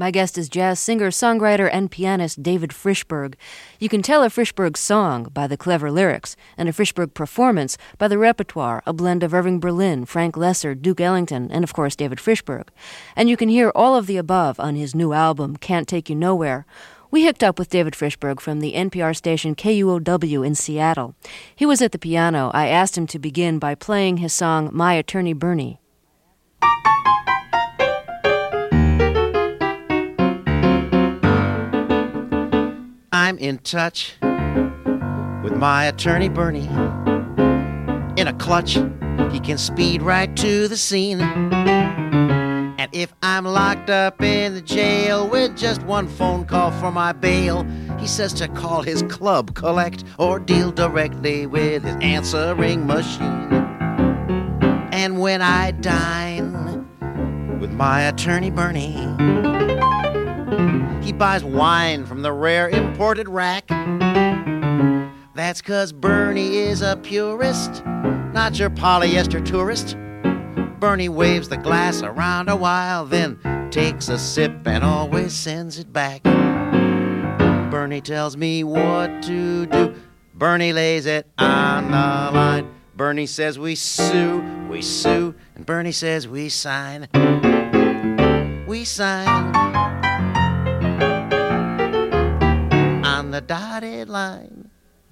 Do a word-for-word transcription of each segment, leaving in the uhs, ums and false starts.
My guest is jazz singer, songwriter, and pianist David Frishberg. You can tell a Frishberg song by the clever lyrics, and a Frishberg performance by the repertoire, a blend of Irving Berlin, Frank Lesser, Duke Ellington, and of course David Frishberg. And you can hear all of the above on his new album, Can't Take You Nowhere. We hooked up with David Frishberg from the N P R station K U O W in Seattle. He was at the piano. I asked him to begin by playing his song, My Attorney Bernie. I'm in touch with my attorney Bernie. In a clutch, he can speed right to the scene. And if I'm locked up in the jail with just one phone call for my bail, he says to call his club, collect, or deal directly with his answering machine. And when I dine with my attorney Bernie, he buys wine from the rare imported rack. That's 'cause Bernie is a purist, not your polyester tourist. Bernie waves the glass around a while, then takes a sip and always sends it back. Bernie tells me what to do. Bernie lays it on the line. Bernie says we sue, we sue, and Bernie says we sign. We sign on the dotted line.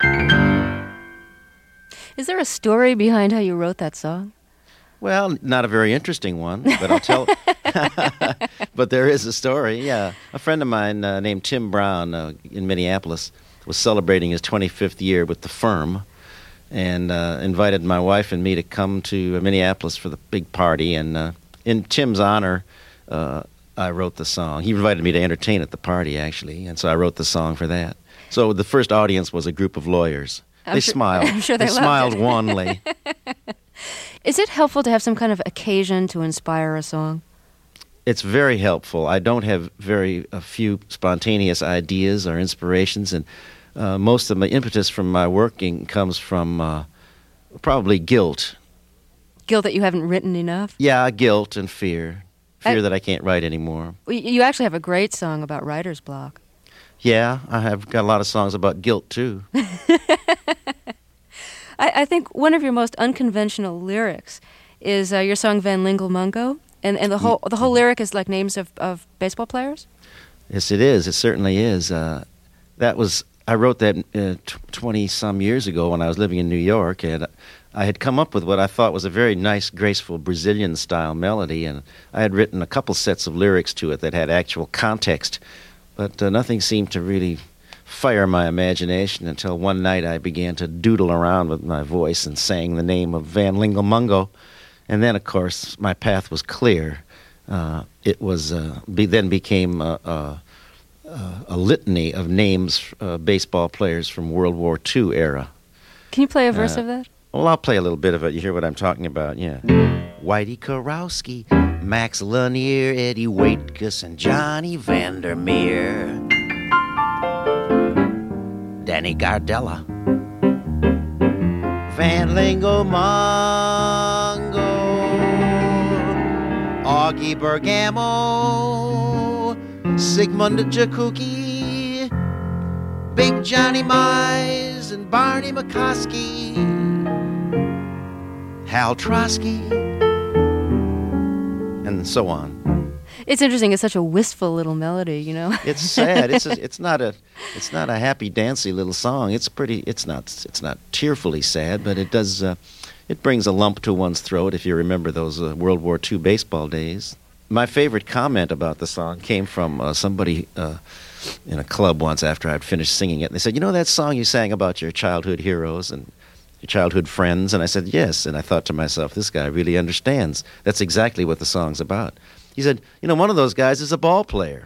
Is there a story behind how you wrote that song? Well, not a very interesting one, but I'll tell. But there is a story, yeah. A friend of mine uh, named Tim Brown uh, in Minneapolis was celebrating his twenty-fifth year with the firm and uh, invited my wife and me to come to Minneapolis for the big party. And uh, in Tim's honor, uh, I wrote the song. He invited me to entertain at the party, actually, and so I wrote the song for that. So the first audience was a group of lawyers. I'm they sure, smiled. I'm sure they, they loved smiled it. wanly. Is it helpful to have some kind of occasion to inspire a song? It's very helpful. I don't have very a few spontaneous ideas or inspirations, and uh, most of my impetus from my working comes from uh, probably guilt. Guilt that you haven't written enough? Yeah, guilt and fear. Fear I, that I can't write anymore. You actually have a great song about writer's block. Yeah, I have got a lot of songs about guilt, too. I, I think one of your most unconventional lyrics is uh, your song Van Lingle Mungo, and, and the whole the whole lyric is like names of, of baseball players? Yes, it is. It certainly is. Uh, that was I wrote that uh, twenty-some years ago when I was living in New York, and I had come up with what I thought was a very nice, graceful Brazilian-style melody, and I had written a couple sets of lyrics to it that had actual context, but uh, nothing seemed to really fire my imagination until one night I began to doodle around with my voice and sang the name of Van Lingle Mungo, and then, of course, my path was clear. Uh, it was uh, be, then became a, a, a litany of names, uh, baseball players from World War Two era. Can you play a verse uh, of that? Well, I'll play a little bit of it. You hear what I'm talking about, yeah. Whitey Karowski, Max Lanier, Eddie Waitkus, and Johnny Vandermeer. Danny Gardella, Van Lingle Mungo, Augie Bergamo, Sigmund Jakuki, Big Johnny Mize, and Barney McCoskey, Hal Trotsky, and so on. It's interesting. It's such a wistful little melody, you know. It's sad. It's a, it's not a it's not a happy, dancy little song. It's pretty. It's not it's not tearfully sad, but it does. Uh, it brings a lump to one's throat if you remember those uh, World War Two baseball days. My favorite comment about the song came from uh, somebody uh, in a club once after I'd finished singing it. And they said, "You know that song you sang about your childhood heroes and your childhood friends?" And I said, "Yes." And I thought to myself, this guy really understands. That's exactly what the song's about. He said, "You know, one of those guys is a ball player."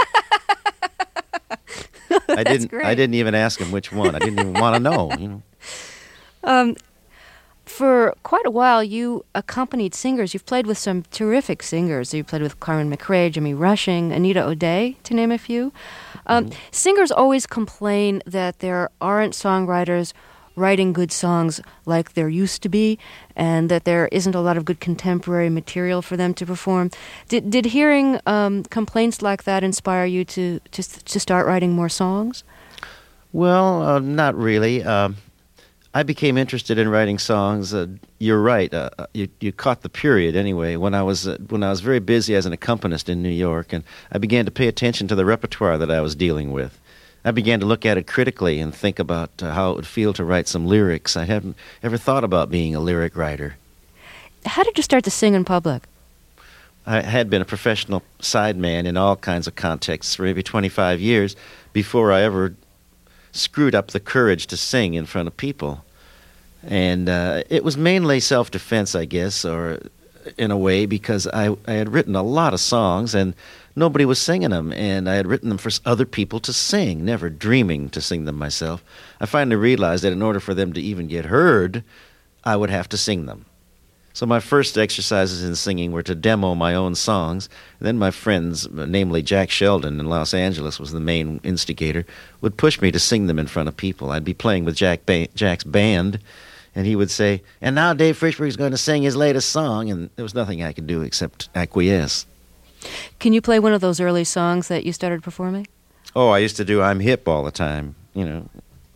I didn't. Great. I didn't even ask him which one. I didn't even want to know. You know. Um, for quite a while, you accompanied singers. You've played with some terrific singers. You played with Carmen McRae, Jimmy Rushing, Anita O'Day, to name a few. Um, mm-hmm. Singers always complain that there aren't songwriters writing good songs like there used to be, and that there isn't a lot of good contemporary material for them to perform. Did did hearing um, complaints like that inspire you to to to start writing more songs? Well, uh, not really. Um, I became interested in writing songs. Uh, you're right. Uh, you you caught the period anyway. When I was uh, when I was very busy as an accompanist in New York, and I began to pay attention to the repertoire that I was dealing with. I began to look at it critically and think about uh, how it would feel to write some lyrics. I hadn't ever thought about being a lyric writer. How did you start to sing in public? I had been a professional sideman in all kinds of contexts for maybe twenty-five years before I ever screwed up the courage to sing in front of people. And uh, it was mainly self-defense, I guess, or in a way, because I, I had written a lot of songs and nobody was singing them, and I had written them for other people to sing, never dreaming to sing them myself. I finally realized that in order for them to even get heard, I would have to sing them. So my first exercises in singing were to demo my own songs. Then my friends, namely Jack Sheldon in Los Angeles was the main instigator, would push me to sing them in front of people. I'd be playing with Jack ba- Jack's band, and he would say, "And now Dave Frishberg is going to sing his latest song," and there was nothing I could do except acquiesce. Can you play one of those early songs that you started performing? Oh, I used to do I'm Hip all the time, you know.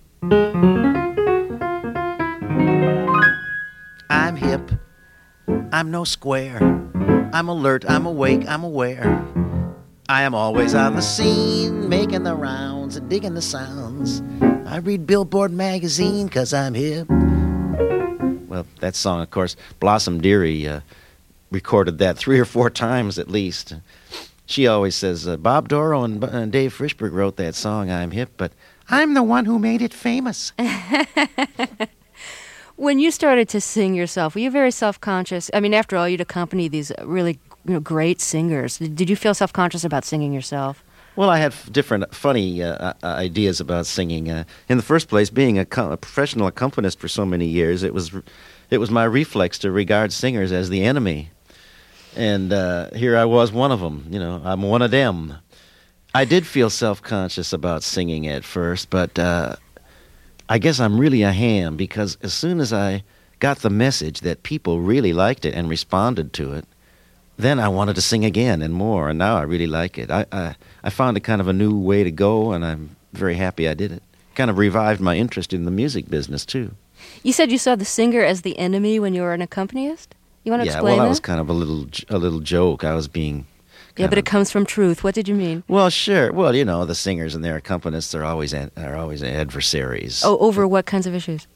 I'm hip. I'm no square. I'm alert, I'm awake, I'm aware. I am always on the scene, making the rounds and digging the sounds. I read Billboard magazine 'cause I'm hip. Well, that song, of course, Blossom Dearie uh, recorded that three or four times at least. She always says, uh, Bob Dorough and, and Dave Frishberg wrote that song, I'm Hip, but I'm the one who made it famous. When you started to sing yourself, were you very self-conscious? I mean, after all, you'd accompany these really you know, great singers. Did you feel self-conscious about singing yourself? Well, I had f- different funny uh, ideas about singing. Uh, in the first place, being a, co- a professional accompanist for so many years, it was it was my reflex to regard singers as the enemy. And uh, here I was, one of them. You know, I'm one of them. I did feel self-conscious about singing at first, but uh, I guess I'm really a ham, because as soon as I got the message that people really liked it and responded to it, then I wanted to sing again and more, and now I really like it. I, I I found it kind of a new way to go, and I'm very happy I did it. Kind of revived my interest in the music business, too. You said you saw the singer as the enemy when you were an accompanist? You want to yeah, explain well, that that? was kind of a little a little joke. I was being... Yeah, but it comes from truth. What did you mean? Well, sure. Well, you know, the singers and their accompanists are always ad- are always adversaries. Oh, over what kinds of issues?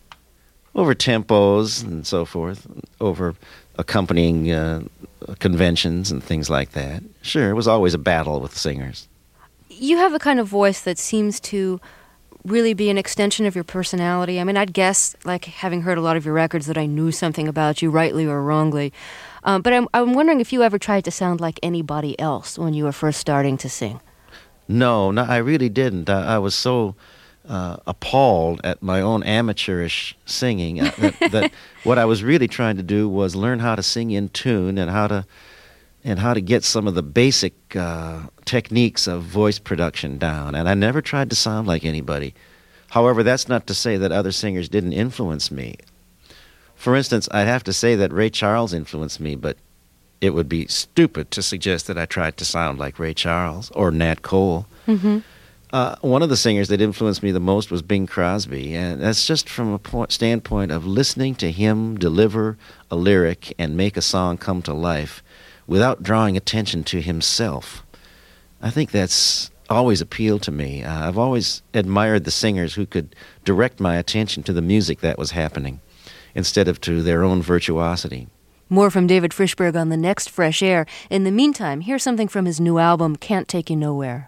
Over tempos and so forth, over accompanying uh, conventions and things like that. Sure, it was always a battle with the singers. You have a kind of voice that seems to really be an extension of your personality. I mean, I'd guess, like having heard a lot of your records, that I knew something about you, rightly or wrongly. Um, but I'm, I'm wondering if you ever tried to sound like anybody else when you were first starting to sing. No, no, I really didn't. I, I was so uh, appalled at my own amateurish singing uh, that, that what I was really trying to do was learn how to sing in tune and how to and how to get some of the basic uh, techniques of voice production down. And I never tried to sound like anybody. However, that's not to say that other singers didn't influence me. For instance, I'd have to say that Ray Charles influenced me, but it would be stupid to suggest that I tried to sound like Ray Charles or Nat Cole. Mm-hmm. Uh, one of the singers that influenced me the most was Bing Crosby, and that's just from a point, standpoint of listening to him deliver a lyric and make a song come to life without drawing attention to himself. I think that's always appealed to me. Uh, I've always admired the singers who could direct my attention to the music that was happening instead of to their own virtuosity. More from David Frishberg on the next Fresh Air. In the meantime, here's something from his new album, Can't Take You Nowhere.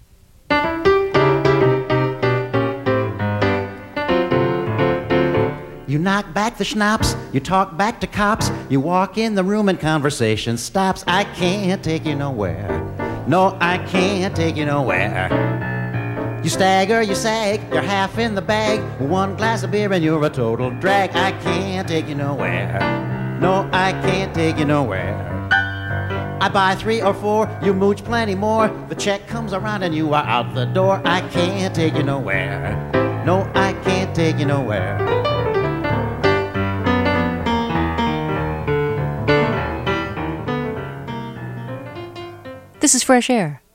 You knock back the schnapps, you talk back to cops, you walk in the room and conversation stops. I can't take you nowhere. No, I can't take you nowhere. You stagger, you sag, you're half in the bag. One glass of beer and you're a total drag. I can't take you nowhere. No, I can't take you nowhere. I buy three or four, you mooch plenty more. The check comes around and you are out the door. I can't take you nowhere. No, I can't can't take you nowhere. This is Fresh Air.